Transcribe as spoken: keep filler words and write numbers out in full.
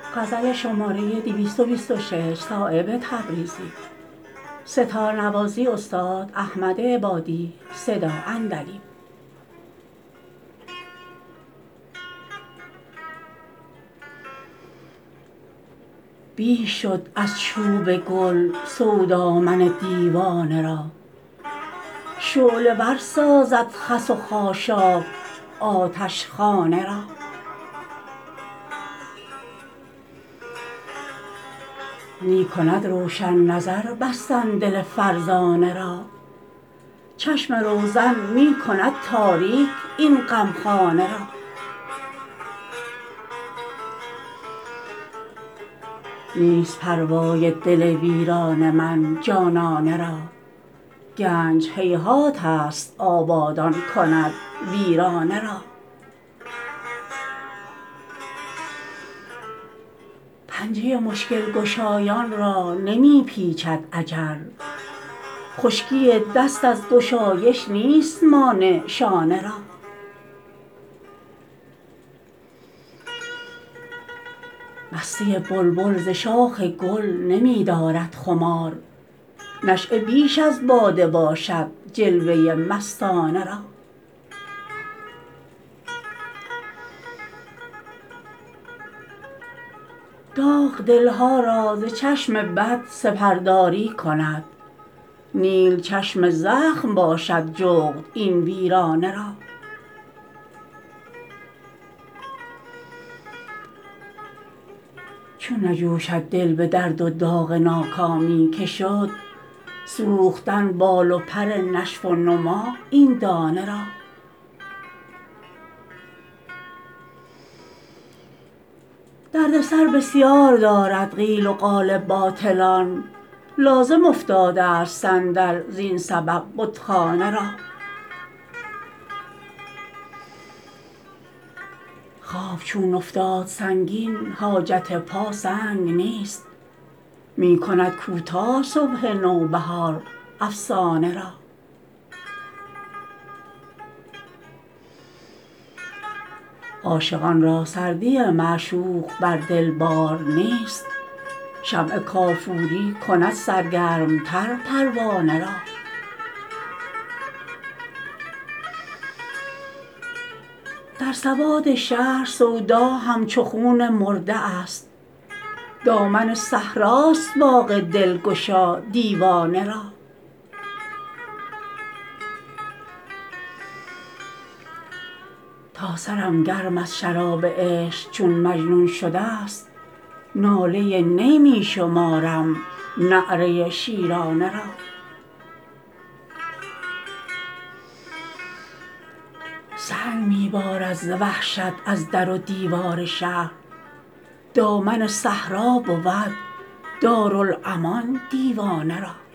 غزل شماره دویست و بیست و شش صایب تبریزی. ستارنوازی استاد احمد عبادی. صدا عندلیب. بیش شد از چوب گل سودامن دیوانه را، شعله ور سازد خس و خاشاک آتشخانه را. می کند روشن نظر بستن دل فرزانه را، چشم روزن می کند تاریک این غمخانه را. نیست پروای دل ویران من جانانه را، گنج هیهات است آبادان کند ویرانه را. پنجه مشکل گشایان را نمی پیچد اجل، خشکی دست از گشایش نیست مانع شانه را. مستی بلبل ز شاخ گل نمی دارد خمار، نشأه بیش از باده باشد جلوه مستانه را. داغ دلها را ز چشم بد سپرداری کند، نیل چشم زخم باشد جغد این ویرانه را. چون نجوشد دل به درد و داغ ناکامی که شد، سوختن بال و پر نشو و نما این دانه را. دردسر بسیار دارد قیل و قال باطلان، لازم افتاده است صندل زین سبب بتخانه را. خواب چون افتاد سنگین حاجت پا سنگ نیست، می کند کوتاه صبح نوبهار افسانه را. عاشقان را سردی معشوق بر دل بار نیست، شمع کافوری کند سرگرمتر پروانه را. در سواد شهر سودا همچو خون مرده است، دامن صحراست باغ دلگشا دیوانه را. تا سرم گرم از شراب عشق چون مجنون شده است، ناله نی می شمارم نعره شیرانه را. سنگ می بارد ز وحشت از در و دیوار شهر، دامن صحرا بود دارالامان دیوانه را.